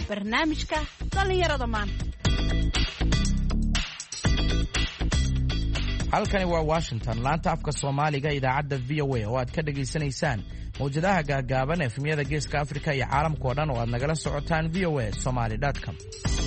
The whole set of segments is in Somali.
barnaamijka dhallinyarada maanta. halkani waa Washington, laanta afka Soomaaliga idaacadda VOA oo aad ka dhageysanaysaan mawjadaha gaagaaban efmiyada Geeska Afrika iyo caalamka oo dhan oo aad nagala socotaan voasomali.com.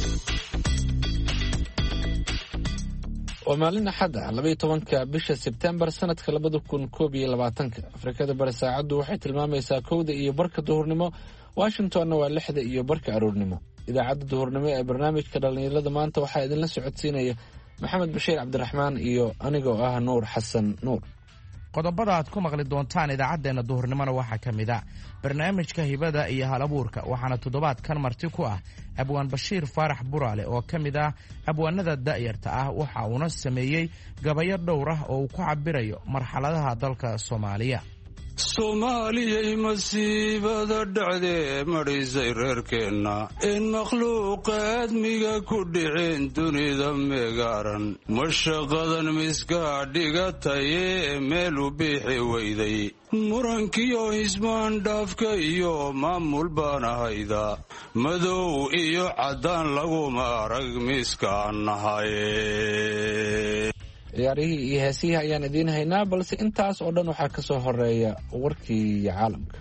waa maalin axad ah 12 bisha Sebtembar sanadka 2021. Afrikada bari saacadu waxay tilmaamaysaa 1 iyo barka duhurnimo, Washingtonna waa 6 iyo barka aroornimo. Idaacadda duhurnimo ee barnaamijka dhalinyarada maanta waxaa idinla socodsiinaya Maxamed Bashiir Cabdiraxmaan iyo anigoo ah Nuur Xasan Nuur. qodobada aad ku maqli doontaan idaacadeena duhurnimona waxaa ka mid ah barnaamijka hibada iyo halabuurka, waxaana toddobaadkan marti ku ah abwaan Bashiir Faarax Buraale oo ka mid ah abwaanada da'yarta ah. waxa uuna sameeyey gabayo dhowr ah oo uu ku cabirayo marxaladaha dalka Soomaaliya. soomaaliyay masiibada dhacdee madhisay reerkeenna in makhluuqa aadmiga ku dhiceen dunida meegaaran mashaqadan miskaa dhigatayee meel u biixi weyday murankiyo ismaandhaafka iyo maamul baan ahayda madow iyo caddaan laguma arag miskaan nahaye. ciyaarihii iyo heesihii ayaan idiin haynaa, balse intaas oo dhan waxaa ka soo horeeya warkii caalamka.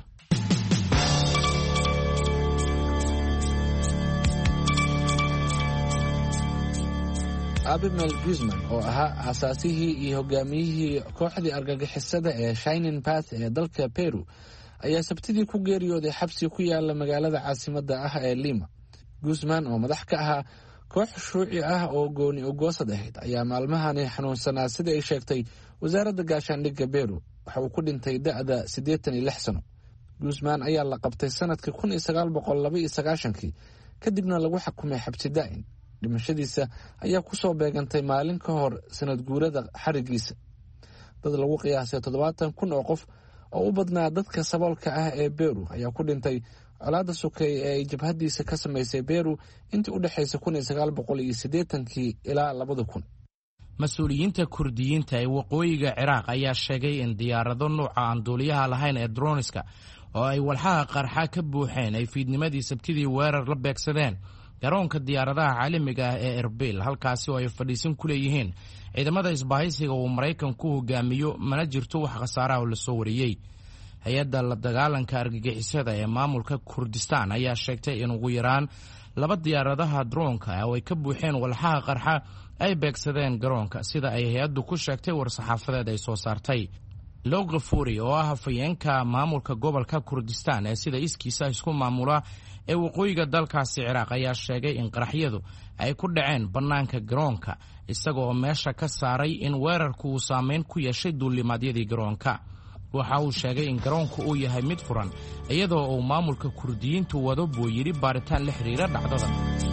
Abimel Guzman oo ahaa aasaasihii iyo hogaamiyihii kooxdii argagixisada ee Shining Path ee dalka Peru ayaa sabtidii ku geeriyooday xabsi ku yaala magaalada caasimadda ah ee Lima. Guzman oo madax ka ahaa koox shuuci ah oo gooni ugoosad ahayd ayaa maalmahani xanuunsanaa sida ay sheegtay wasaaradda gaashaandhigga Peru. waxa uu ku dhintay da'da 86 sano. Guzman ayaa la qabtay sanadkii 1992 kadibna lagu xukumay xabsi daa'im. dhimashadiisa ayaa ku soo beegantay maalin ka hor sanad guurada xarigiisa. dad lagu qiyaasay 70,000 oo qof oo u badnaa dadka saboolka ah ee Peru ayaa ku dhintay colaadda sokay ee ay jabhadiisa ka samaysay Peru intii u dhaxaysay 1980 ilaa 2000. mas-uuliyiinta kurdiyiinta ee waqooyiga Ciraaq ayaa sheegay in diyaarado nooca aan duuliyaha lahayn ee droniska oo ay walxaha qarxa ka buuxeen ay fiidnimadii sabtidii weerar la beegsadeen garoonka diyaaradaha caalamiga ah ee Erbil, halkaasi oo ay fadhiisan ku leeyihiin ciidamada isbahaysiga uu Maraykanku hogaamiyo. mana jirto wax khasaare ah oo la soo wariyey. hay-adda la dagaalanka argagixisada ee maamulka Kurdistaan ayaa sheegtay in ugu yaraan 2 diyaaradaha droonka oo ay ka buuxeen walxaha qarxa ay beegsadeen garoonka, sida ay hay-addu ku sheegtay war-saxaafadeed ay soo saartay. Logafuri oo ah hafayeenka maamulka gobolka Kurdistaan ee sida iskiisa isku maamula ee waqooyiga dalkaasi Ciraaq ayaa sheegay in qaraxyadu ay ku dhaceen bannaanka garoonka, isaga oo meesha ka saaray in weerarku uu saameyn ku yeeshay duulimaadyadii garoonka. waxa uu sheegay in garoonku uu yahay mid furan, iyadoo uu maamulka kurdiyiintu wado buu yidhi baaritaan la xiriira dhacdada.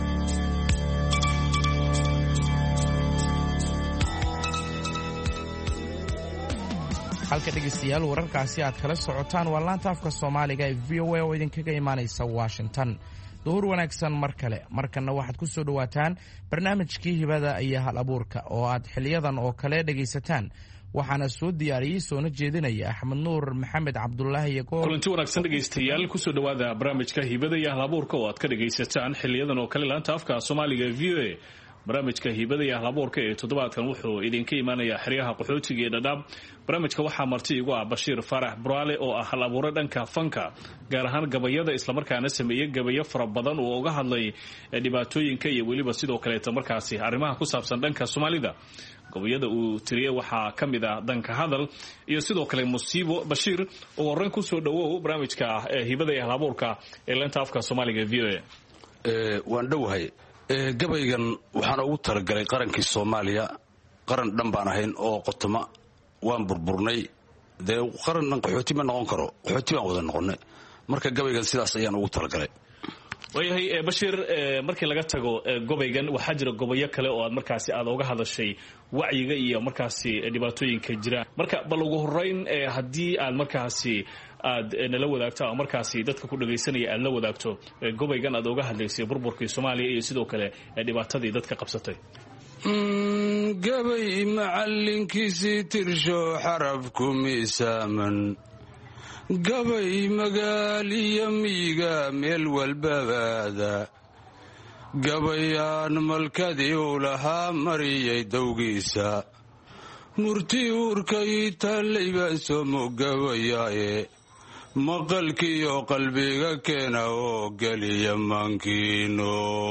halka dhegeystayaal wararkaasi aad kala socotaan waa laanta afka Soomaaliga ee VOA oo idinkaga imaanaysa Washington. duhur wanaagsan mar kale. markana waxaad ku soo dhawaataan barnaamijkii hibada iyo hal abuurka oo aad xiliyadan oo kale dhegeysataan. waxaana soo diyaariyey soona jeedinaya Axmed Nuur Maxamed Cabdullaahi iyo kulanti wanaagsan dhegeystayaal ku soo dhawaada barnaamijka hibada iyo hal abuurka oo aad ka dhegeysataan xiliyadan oo kale laanta afka Soomaaliga ee VOA. barnaamijka hibada iyo hal abuurka ee toddobaadkan wuxuu idinka imaanayaa xeryaha qaxootiga ee Dadaab. barnaamijka waxaa marti igu ah Bashiir Faarax Buraale oo ah hal abuure dhanka fanka, gaar ahaan gabayada, islamarkaana sameeyey gabayo fara badan oo uga hadlay dhibaatooyinka iyo weliba sidoo kaleeta markaasi arrimaha ku saabsan dhanka Soomaalida. gabayada uu tiriyey waxaa ka mid ah danka hadal iyo sidoo kale musiibo. Bashiir oo horreyn ku soo dhawow barnaamijka hibada iyo hal abuurka ee laanta afka Soomaaliga ee VOA. waan dhowahay. gabaygan waxaan ugu talagalay qarankii Soomaaliya. qaran dhan baan ahayn oo qotoma waan burburnay. dee qaran dhan qaxooti ma noqon karo, qaxooti baan wada noqonnay. marka gabaygan sidaas ayaan ugu talagalay. waayahay Bashiir, markii laga tago gobaygan waxaa jira gobayo kale oo aad markaasi aad uga hadashay wacyiga iyo markaasi dhibaatooyinka jira. marka bal ugu horreyn haddii aad markaasi aad nala wadaagto ama markaasi dadka ku dhageysanaya aad la wadaagto gobaygan aad uga hadlaysay burburkii Soomaaliya iyo sidoo kale dhibaatadii dadka qabsatay. gabay macallinkiisii tirsho xarafku miisaaman, gabay magaaliyo miyiga meel walbabaada gabayaan malkadii uu lahaa mariyay dowgiisa murti uurkay taallay baan soo mogabayaaye maqalkiiyo qalbiga keena oo geliya maankiino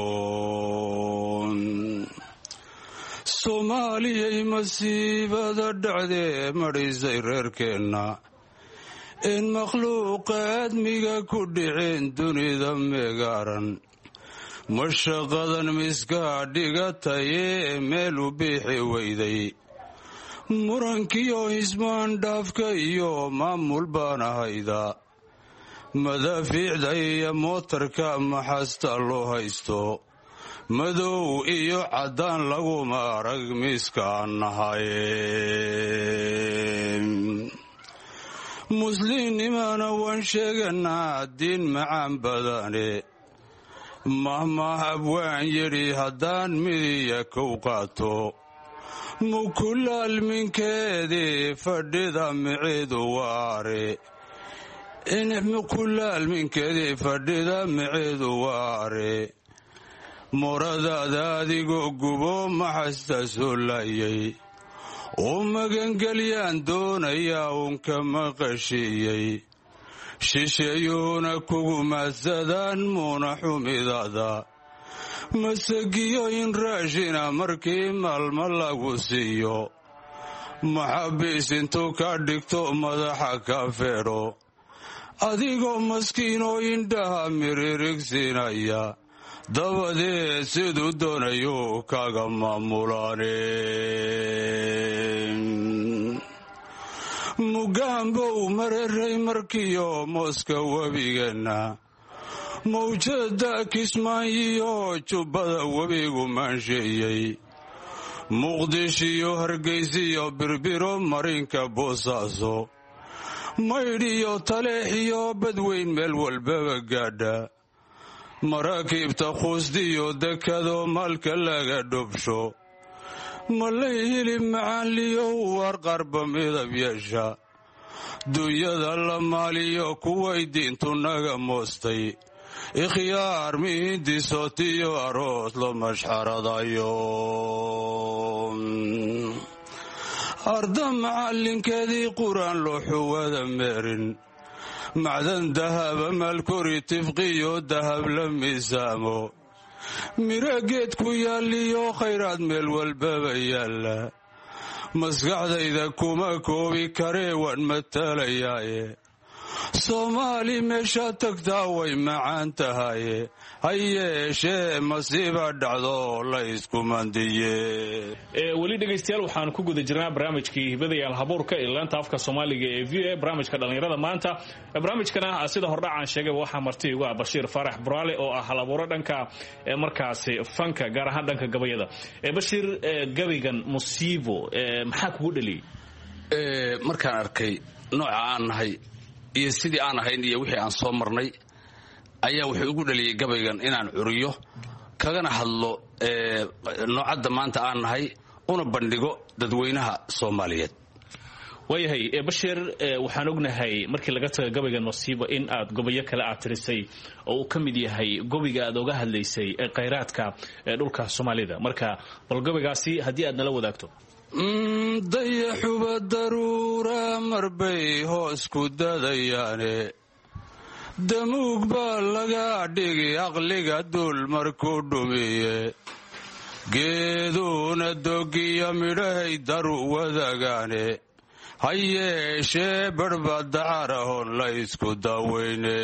soomaaliyay masiibada dhacdee madhisay reerkeenna in makhluuqa aadmiga ku dhiceen dunida meegaaran mashaqadan miskaa dhigatayee meel u biixi weyday murankiyo ismaandhaafka iyo maamul baan ahayda madaafiicda iyo mootarka maxasta loo haysto madow iyo caddaan laguma arag miskaan nahaye muslimnimana waan sheeganaa diin macaan badane mahmahab waan yidhi haddaan midiya kow qaato mukulaalminkeedii fadhida micidu waare mukulaalminkeedii fadhida micidu waare moradaada adigoo gubo maxasta soo laayay oo magangelyaan doonayaa uunka maqashiiyey shisheeyuuna kugu maadsadaan muuna xumidada masagiyo in raashina markii maalmo lagu siiyo maxabiis intuu ka dhigto madaxa ka feedho adigoo maskiinoo indhaha miririgsinaya dabadeed siduu doonayuu kaga maamulaane mugaanbow mareray markiyo mooska webigeenna mawjada kismaayiyo jubbada webigu maansheeyey muqdishiyo hargaysiyo birbiro marinka boosaaso maydhiyo taleexiyo badweyn meel walbaba gaadha maraakiibta quusdiyo dekado maalka laga dhubsho malay hilib macaanliyo warqarba midab yeesha dunyada la maaliyo kuway diintu naga moostay ikhyaar mihindisotiyo aroos lo mashxaradayo arda macallinkeedii quraan loo xuwada meerin macdan dahaba maalkori tifqiyo dahab la miisaamo miro geed ku yaalliyo khayraad meel walbaba yaalla maskaxdayda kuma koobi karee waan matalayaaye soomaali meeshaa tagtaa way macaan tahaye ha yeeshee masiiba dhacdo la isku mandiye weli dhegaystayaal waxaan ku guda jirnaa barnaamijkii hibadayaal habuurka ee laanta afka soomaaliga ee v a barnaamijka dhallinyarada maanta barnaamijkana sida hordhacaan sheegayba waxaa marti igu ah Bashiir Faarax Buraale oo ah halabuuro dhanka markaasi fanka gaar ahaan dhanka gabayada Bashiir gabaygan musiibo maxaa kugu dhaliyay markaan arkay nooca aan nahay iyo sidii aan ahayn iyo wixii aan soo marnay ayaa wuxuu igu dhaliyay gabaygan inaan curiyo kagana hadlo noocadda maanta aan nahay una bandhigo dadweynaha Soomaaliyeed waayahay Bashiir waxaan ognahay markii laga tago gabaygan musiibo in aad gobayo kale aad tirisay oo uu ka mid yahay gobiga aad uga hadlaysay khayraadka dhulka Soomaalida marka bal gobigaasi haddii aad nala wadaagto dayaxuba daruura marbay hoos ku dadayaane damuug baa laga dhigi aqliga dul markuu dhumiye geeduuna dogiya midhahay daru wadagaane ha yeeshee barhba dacarahon la isku daweyne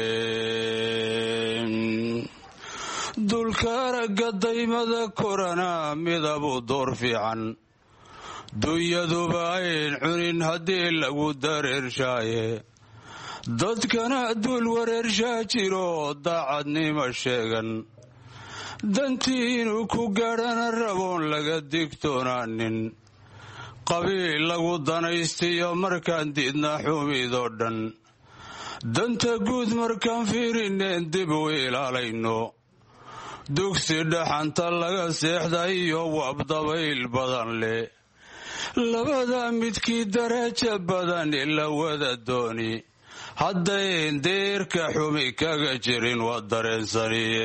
dulka aragga daymada korana midabu door fiican dunyaduba ayn cunin haddii lagu dareershaaye dadkana dul wareershaa jiro daacadnimo sheegan dantii inuu ku gaadhana raboon laga digtoonaanin qabiil lagu danaystiyo markaan diidna xumidoo dhan danta guud markaan fiirineen dib u ilaalayno dugsi dhaxanta laga seexda iyo wabdabayl badan leh labada midkii daraja badan ila wada dooni haddayn deerka xumi kaga jirin waa dareensaniye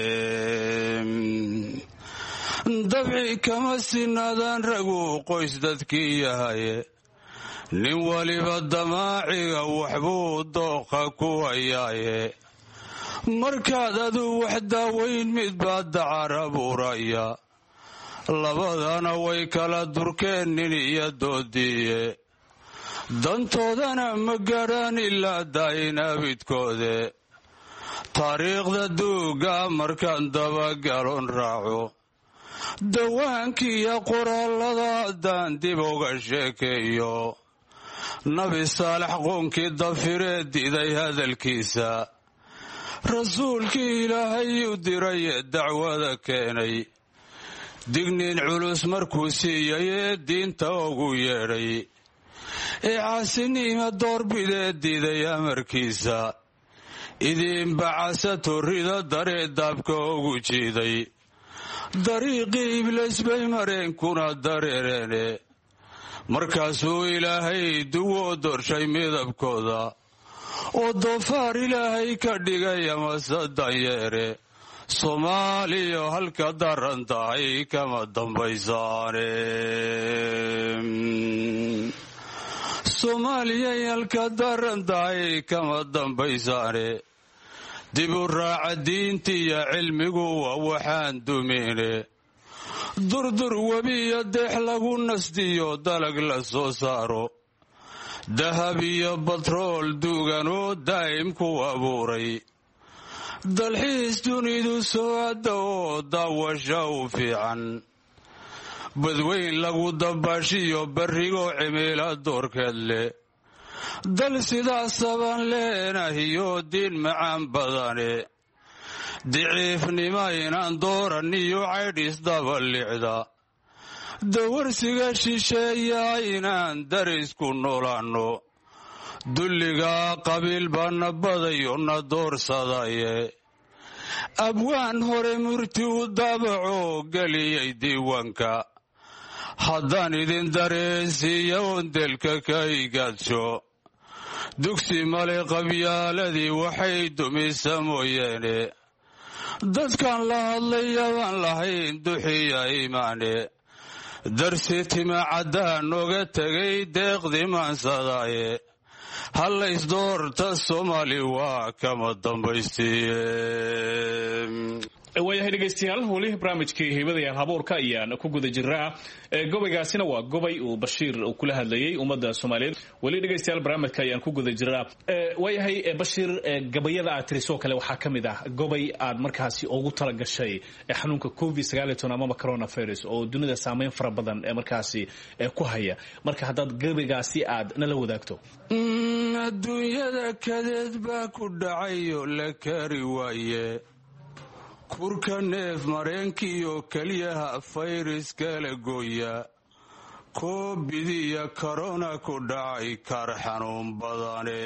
dabci kama sinaadaan ragu qoys dadkii yahaye nin waliba damaaciga waxbuu dooqa ku hayaaye markaad aduu wax daaweyn mid baa dacar abuuraya labadana way kala durkeen nin iyo doodiiye dantoodana ma gaadhaan ilaa daayin abidkoode taariikhda duuga markaan dabagalon raaco dawaankiiyo qoraallada haddaan dib uga sheekeeyo nabi saalax qoonkii dafiree diiday hadalkiisa rasuulkii ilaahay u diray ee dacwada keenay digniin culus markuu siiyay ee diinta ugu yeedhay ee caasinima doorbidee diiday amarkiisa idiinbacasa torrida daree daabka ugu jiiday dariiqii ibliis bay mareen kuna dareereene markaasuu ilaahay duwoo dorshay midabkooda oo doofaar ilaahay ka dhigay amase danyeere soomaaliya halka daran tahay kama dambaysaane soomaaliyay halka daran tahay kama dambaysaane dib u raaca diintiiyo cilmigu waa waxaan dumine durdur webiyo deex lagu nasdiyo dalag la soo saaro dahab iyo batrool duuganoo daa'im ku abuuray dalxiis dunidu soo adda oo daawasha u fiican badweyn lagu dabaashiyo barrigoo cimila doorkeed leh dal sidaasabaan leenahiyo diin macaan badane diciifnima inaan dooran iyo caydhis dabalicda dawarsiga shisheeyaa inaan darisku noolaanno dulligaa qabiil baana badayo na doorsadaye abwaan hore murti u daabacoo geliyay diiwaanka haddaan idin dareensiiya oon delka ka igaadsho dugsi male qabyaaladii waxay dumisa mooyeene dadkan la hadlayabaan lahayn duxiya iimaane darsi tima caddaan nooga tegay deeqdii maansadaaye hallaysdoorta soomaali waa kama dambaystiye waayahay dhegaystayaal weli barnaamijkii hiibadayaal habuurka ayaan ku guda jiraa gobaygaasina waa gobay uu Bashiir uu kula hadlayay ummadda Soomaaliyeed weli dhegaystayaal barnaamijka ayaan ku guda jiraa waayahay Bashiir gabayada aad tiriso kale waxaa kamid ah gobay aad markaasi ugu tala gashay xanuunka COVID-19 ama coronavirus oo dunida saameyn fara badan markaasi ku haya marka haddaad gabaygaasi aad nala wadaagto adduunyada kadeed baa ku dhacayo la kari waaye kurka neef mareenkiiyo keliyaha fayraskala gooya koobidiya korona ku dhacay kar xanuun badane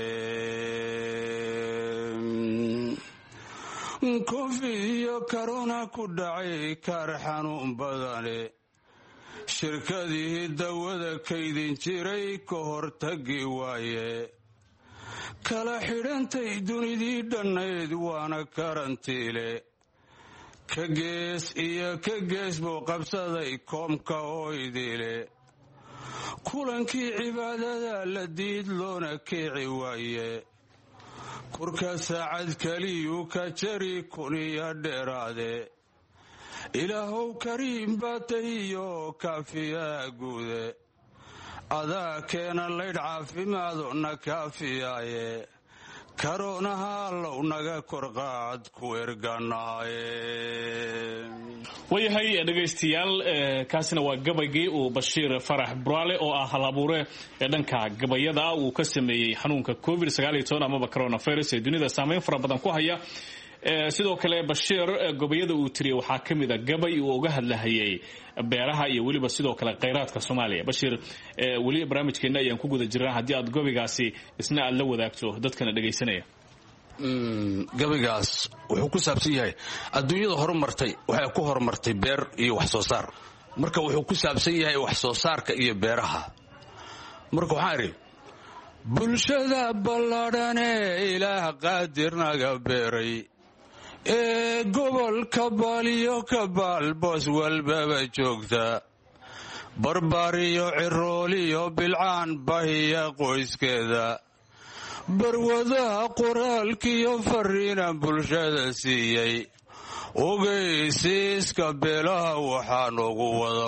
kofidiyo korona ku dhacay kar xanuun badane shirkadihii dawada kaydin jiray ka hortagi waaye kala xidhantay dunidii dhannayd waana karantiile ka gees iyo ka gees buu qabsaday koomka oo idile kulankii cibaadada la diid loona kiici waaye kurka saacad keliyuu ka jari kuniya dheeraade ilaahow kariim baa tahiyo kaafiyaa guude adaa keena laydh caafimaado na kaafiyaaye karonaha allow naga korqaad ku erganaaye waayahay dhegaystayaal kaasina waa gabaygii uu Bashiir Farax Buraale oo ah halabuure ee dhanka gabayada uu ka sameeyay xanuunka COVID-19 ama coronavirus ee dunida saameyn fara badan ku haya sidoo kale Bashiir gabayada uu tiriyay waxaa kamid ah gabay uu uga hadlayay beeraha iyo waliba sidoo kale kheyraadka Soomaaliya Bashiir wali barnaamijkeena ayaan ku guda jiraa hadii aad gabaygaasi isna aad la wadaagto dadkana dhageysanaya gabaygaas wuxuu ku saabsan yahay adduunyada horumartay waxay ku horumartay beer iyo wax soo saar marka wuxuu ku saabsan yahay wax soo saarka iyo beeraha marka waxaan iri bulshada ballaadhan ee ilaah qaadirnaga beeray ee gobolka baaliyo ka baalboos walbaba joogta barbaariyo cirooliyo bilcaan bahiya qoyskeeda barwadaha qoraalkiyo fariinan bulshada siiyey ogeysiiska beelaha waxaan ugu wada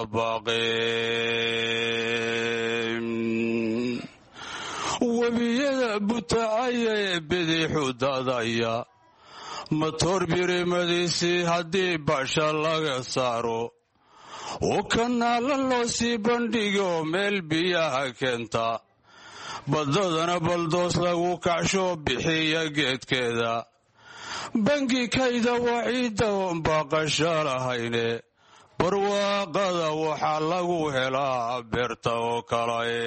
baaqeen webiyada butacaya ee bidixu dadaya matoor birimadiisii haddii basha laga saaro oo kanaala loo sii bandhigo meel biyaha keenta baddadana baldoos lagu kacsho bixiya geedkeeda bangi kayda waciidda oon baaqasho lahayne barwaaqada waxaa lagu helaa beerta oo kale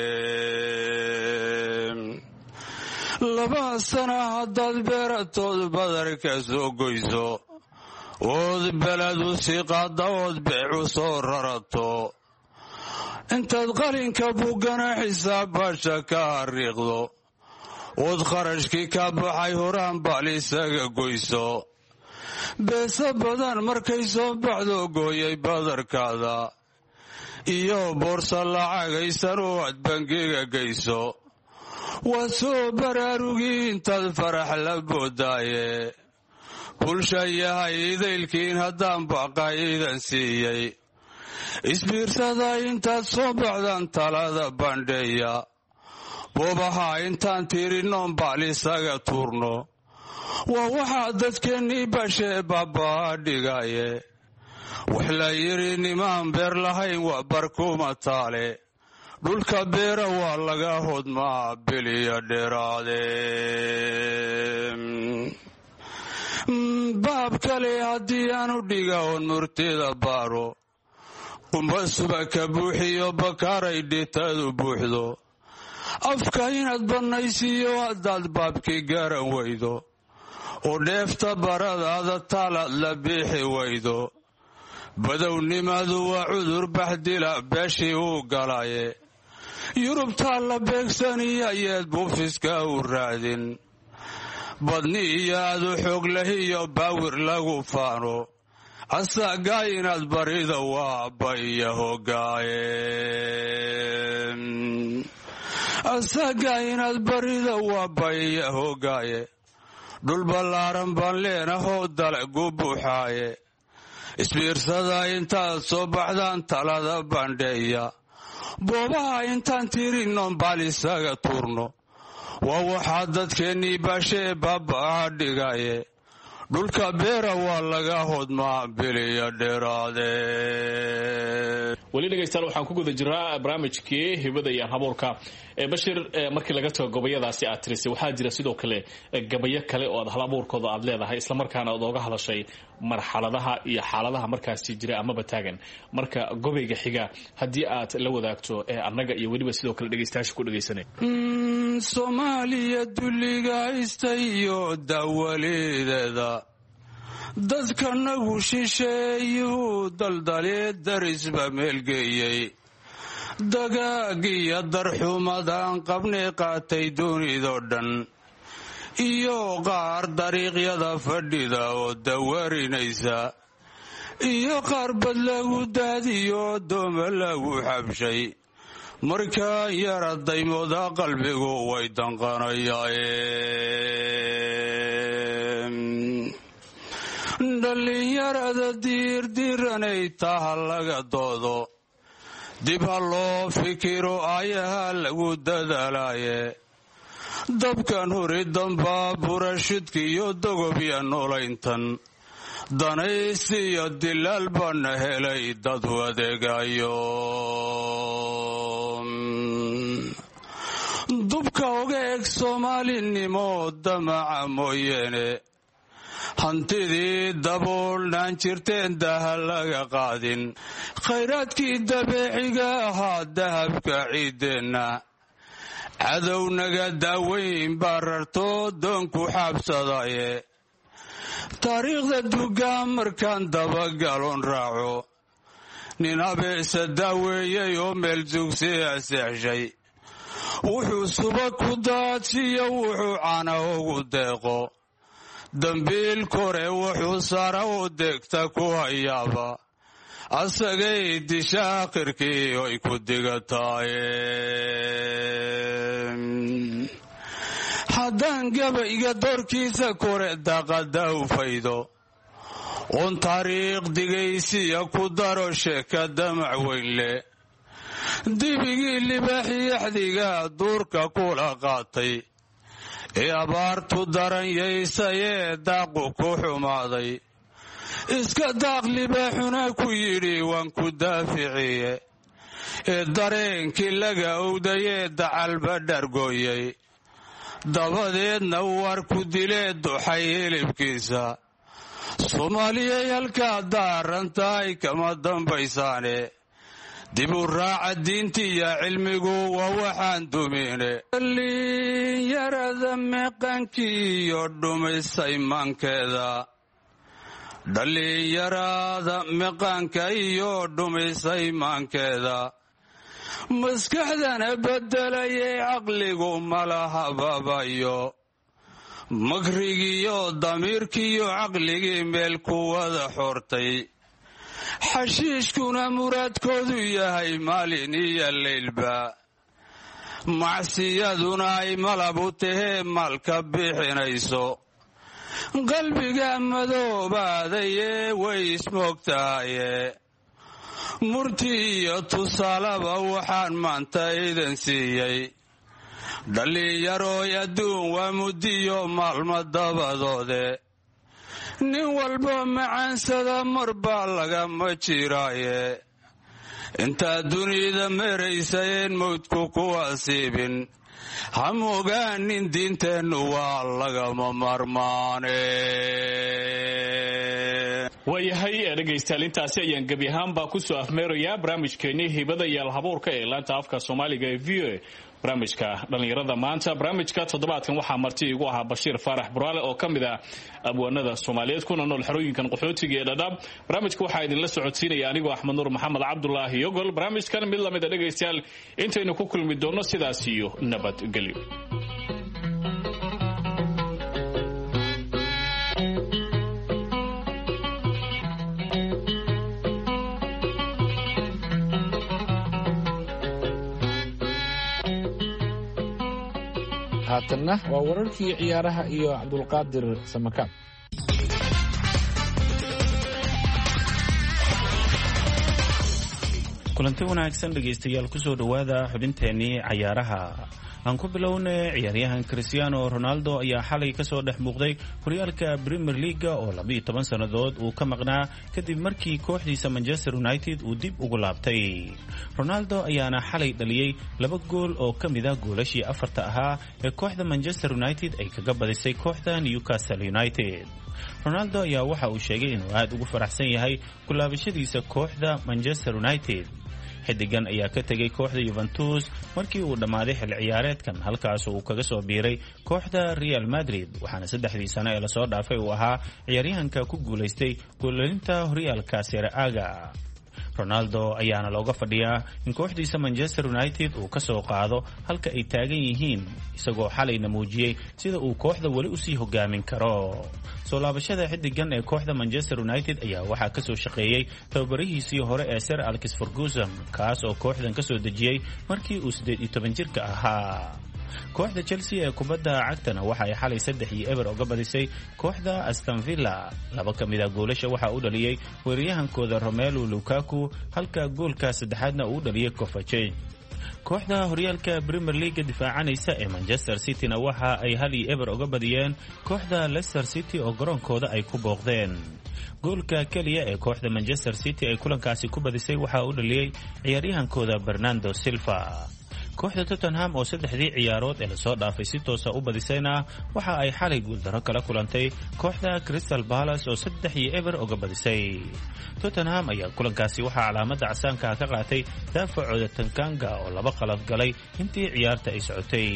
2 sana haddaad beeratood badarka soo goyso ood beladu sii qaadda ood beecu soo rarato intaad qalinka buggana xisaab basha ka hariiqdo ood kharashkii ka baxay horaan baal isaga goyso beesa badan markay soo baxdo gooyay badarkaada iyo boorsa lacagaysan oo aad bangiga geyso waa soo baraarugii intaad farax la boodaaye bulsha yahay idaylkiin haddaan baqaydan siiyey isbiirsada intaad soo baxdaan talada bandheeya boobaha intaan tiirinoon baal isaga tuurno waa waxaa dadkeennii bashee baabaa dhigaye wax la yidhi nimaan beer lahayn waa barkuma taale dhulka beera waa laga hodmaa biliya dheeraade baab kale haddii aanu dhiga oon murtida baaro qumba suba ka buuxiyo bakaaray dhitadu buuxdo afka inaad bannaysiiyo haddaad baabkii garan weydo oo dheefta baradaada taalaad la biixi weydo badownimadu waa cudur baxdila beeshii uu galaye yurubtaa la beegsaniya yeed buufiska u raadin badni iyo aadu xoog lahiyo baawir lagu faano asagaa inaad barida waa baiya hogaaye asagaa inaad barida waa baiya hogaaye dhul ballaaran baan leenahoo dalagu buuxaaye isbiirsada intaad soo baxdaan talada bandheeya boobaha intaan tiirinoon baal isaga tuurno waa waxaa dadkeennii bashee baabaa dhigaye dhulka beera waa laga hodmaa biliya dheeraade weli dhegaystayaal waxaan ku guda jiraa barnaamijkii hibada iyo habuurka bashir markii laga tago gabayadaasi aad tirisay waxaa jira sidoo kale gabayo kale oo aad hal abuurkooda aad leedahay islamarkaana aad ooga hadashay marxaladaha iyo xaaladaha markaasi jira amaba taagan marka gobayga xiga haddii aad la wadaagto annaga iyo weliba sidoo kale dhegaystayaasha ku dhegaysanay soomaaliya dulliga haysta iyo dawalideeda dadkanagu shisheeyuu daldalee darisba meelgeeyey dagaagiyo darxumadaan qabnay qaatay dunidoo dhan iyo qaar dariiqyada fadhida oo dawarinaysa iyo qaar bad lagu daadiyo dooma lagu xabshay markaan yara daymooda qalbigu way danqanayaen dhallinyarada diirdiiranay taha laga doodo dib ha loo fikiro aayaha lagu dadaalaaye dabkan huri dambaa burashidkiiyo dogobya noolayntan danaysi iyo dilaal baana helay dad wadeegayo dubka oga eg soomaalinimo damaca mooyeene hantidii daboolnaan jirteen daha laga qaadin khayraadkii dabeeciga ahaa dahabka ciideenna cadownaga daaweyn baa rartoo doonku xaabsadaye taariikhda dugaa markaan dabagaloon raaco nin abeesa daaweeyey oo meel dugsiya seexshay wuxuu suba ku daadsiyo wuxuu cana ugu deeqo dambiil kore wuxuu sara u degta ku hayaaba asagay disha akhirkii ay ku digataaye haddaan gabayga doorkiisa kore daqada u faydo oon taariikh digaysiya ku daro sheeka damac weynle dibigii libaaxiyaxdiga duurka kula qaatay ee abaartu daranyaysayee daaqu ku xumaaday iska daaq libaaxuna ku yidhi waan ku daaficiye ee dareenkii laga owdayee dacalba dhargooyay dabadeedna war ku dilee duxay hilibkiisa soomaaliyay halkaa daarantahay kama dambaysaane dib u raaca diintiiyo cilmigu waa waxaan dumine dhallinyarada meeqaankii iyo dhumisay maankeeda dhallinyarada meeqaanka iyo dhumisay maankeeda maskaxdana beddelayee caqligu malahababayo makrigiiyo damiirkiiyo caqligii meel ku wada xortay xashiishkuna muraadkoodu yahay maalin iyo leylba macsiyaduna ay malab u tahee maalka bixinayso qalbiga madoobaadayee way ismoogtahaye murti iyo tusaalaba waxaan maanta idan siiyey dhallinyarooy adduun waa muddiyo maalmo dabadoode nin walba macaansada mar baa lagama jiraaye intaad dunida maraysayeen mawdku ku asiibin ha mogaanin diinteennu waa lagama marmaane waayahay dhegaystayaal intaasi ayaan gebi ahaanbaa ku soo afmeerayaa barnaamijkeennii hibada iyo alhabuurka ee laanta afka soomaaliga ee v o a barnaamijka dhallinyarada maanta barnaamijka toddobaadkan waxaa marti igu ahaa Bashiir Faarax Buraale oo ka mid ah abwaanada Soomaaliyeed kuna nool xarooyinkan qaxootiga ee Dadaab barnaamijka waxaa idinla socodsiinaya anigoo Axmed Nuur Maxamed Cabdullaahi Yogol barnaamijkan mid lamid ah dhegaystayaal intaynu ku kulmi doono sidaas iyo nabadgelyo haatanna waa wararkii ciyaaraha iyo cabdulqaadir samakaab kulanti wanaagsan dhegaystayaal kusoo dhowaada xubinteennii cayaaraha aan ku bilownay ciyaaryahan Cristiano Ronaldo ayaa xalay ka soo dhex muuqday horyaalka Premier League oo 12 sannadood uu ka maqnaa kadib markii kooxdiisa Manchester United uu dib ugu laabtay Ronaldo ayaana xalay dhaliyay 2 gool oo ka mid ah goolashii afarta ahaa ee kooxda Manchester United ay kaga badisay kooxda Newcastle United Ronaldo ayaa waxa uu sheegay inuu aad ugu faraxsan yahay ku laabashadiisa kooxda Manchester United xidigan ayaa ka tagay kooxda Juventus markii uu dhamaaday xil ciyaareedkan halkaas uu kaga soo biiray kooxda Real Madrid waxaana 3 sano ee la soo dhaafay uu ahaa ciyaaryahanka ku guuleystay goolinta horyaalka Serie A Ronaldo ayaana looga fadhiyaa in kooxdiisa Manchester United uu ka soo qaado halka ay taagan yihiin isagoo xalayna muujiyay sida uu kooxda wali u sii hogaamin karo soo laabashada xidigan ee kooxda Manchester United ayaa waxaa ka soo shaqeeyay tababarihiisii hore ee Sir Alex Ferguson kaas oo kooxdan ka soo dejiyay markii uu 18 jirka ahaa kooxda Chelsea ee kubadda cagtana waxa ay xalay 3-0 uga badisay kooxda Aston Villa laba kamid ah goolasha waxa uu dhaliyay weeraryahankooda Romelu Lukaku halka goolka saddexaadna uu dhaliyay Kovacic kooxda horyaalka Premier League difaacanaysa ee Manchester City-na waxa ay 1-0 uga badiyeen kooxda Leicester City oo garoonkooda ay ku booqdeen goolka kaliya ee kooxda Manchester City ay kulankaasi ku badisay waxa uu dhaliyay ciyaaryahankooda Bernardo Silva kooxda Tottenham oo 3 ciyaarood ee la soo dhaafay si toos ah u badisayna waxa ay xalay guuldaro kala kulantay kooxda Crystal Palace oo 3-0 uga badisay Tottenham ayaa kulankaasi waxa calaamada casaanka ka qaatay daafacooda Tanganga oo 2 qalad galay intii ciyaarta ay socotay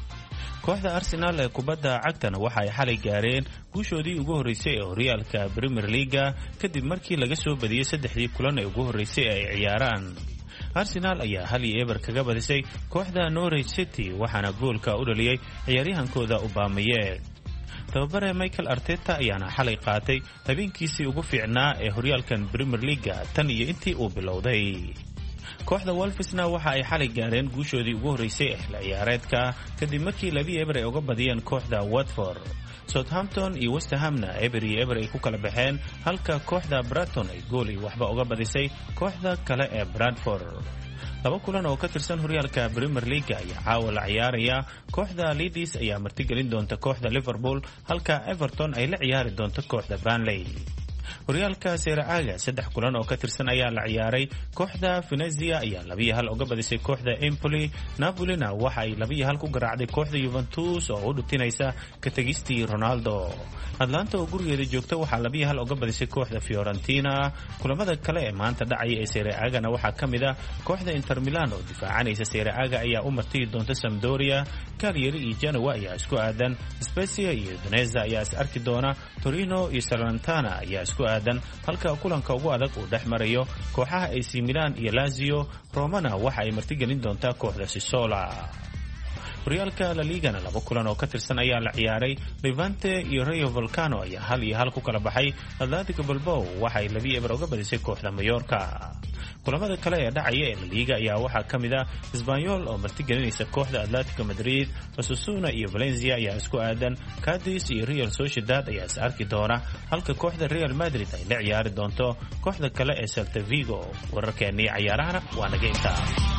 kooxda Arsenal ee kubadda cagtana waxa ay xalay gaareen guushoodii ugu horeysay ee horyaalka Premier League kadib markii laga soo badiyay 3 kulan ee ugu horeysay ay ciyaaraan Arsenal ayaa 1-0 kaga badisay kooxda Norwich City waxaana goolka u dhaliyay ciyaaryahankooda Aubameyang. tababare Mikel Arteta ayaana xalay qaatay habeenkiisii ugu fiicnaa ee horyaalkan Premier League tan iyo intii uu bilowday. kooxda Wolvesna waxa ay xalay gaareen guushoodii ugu horeysay ee ciyaareedka kadib markii 2-0 ay uga badiyeen kooxda Watford. Southampton iyo West Hamna 1-1 ay ku kala baxeen halka kooxda Brighton ay gool waxba uga badisay kooxda kale ee Bradford. laba kulan oo ka tirsan horyaalka Premier League ayaa caawa la ciyaaraya. kooxda Leeds ayaa martigelin doonta kooxda Liverpool halka Everton ay la ciyaari doonto kooxda Burnley. horyaalka Serie A 3 kulan oo ka tirsan ayaa la ciyaaray. kooxda Venezia ayaa 2-1 uga badisay kooxda Empoli. Napolina waxa ay 2-1 ku garaacday kooxda Juventus oo u dhutinaysa ka tagistii Ronaldo. Atlanta oo gurigeeda joogta waxa 2-1 uga badisay kooxda Fiorentina. kulamada kale ee maanta dhacay ee Serie A-gana waxaa kamid ah kooxda Inter Milan oo difaacanaysa Serie A ayaa u martigi doonta Sampdoria. Cagliari iyo Genoa ayaa isku aadan. Spezia iyo Udinese ayaa is arki doona. Torino iyo Salernitana ayaa isku aadan halka kulanka ugu adag uu dhexmarayo kooxaha AC Milan iyo Lazio. Romana waxa ay martigelin doontaa kooxda Sassuolo. horyaalka La Liga 2 kulan oo ka tirsan ayaa la ciyaaray. Levante iyo Rayo Vallecano ayaa 1-1 ku kala baxay. Atletico Bilbao waxa ay 2-0 uga badisay kooxda Mallorca. kulamada kale ee dhacaya ee La Liga ayaa waxaa kamid ah Espanyol oo martigelinaysa kooxda Atletico Madrid. Osasuna iyo Valencia ayaa isku aadan. Cadiz iyo Real Sociedad ayaa is arki doona halka kooxda Real Madrid ay la ciyaari doonto kooxda kale ee Celta Vigo. wararkeennii ciyaarahana waa naga intaa.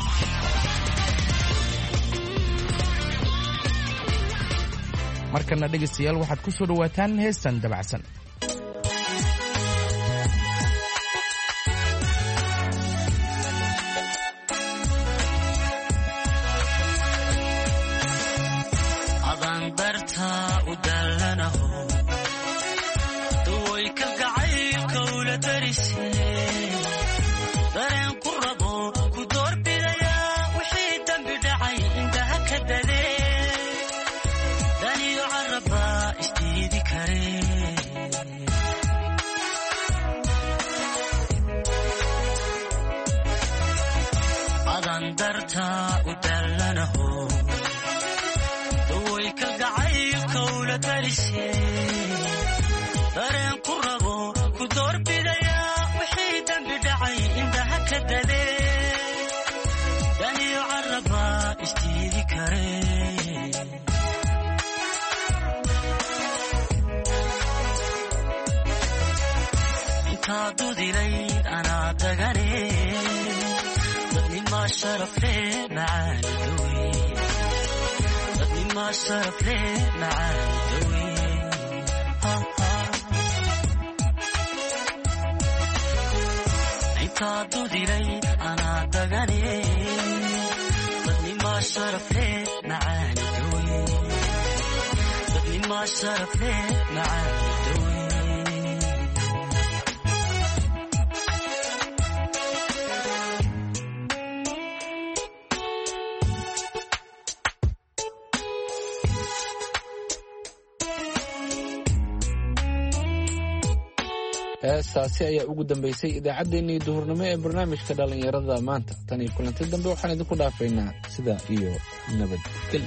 markana dhegaystayaal waxaad ku soo dhawaataan heestan dabacsan. heestaasi ayaa ugu dambaysay idaacaddeenii duhurnimo ee barnaamijka dhallinyarada maanta. tan iyo kulanti dambe waxaan idinku dhaafaynaa sida iyo nabadgelyo.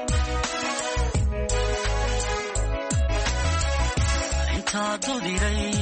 Diray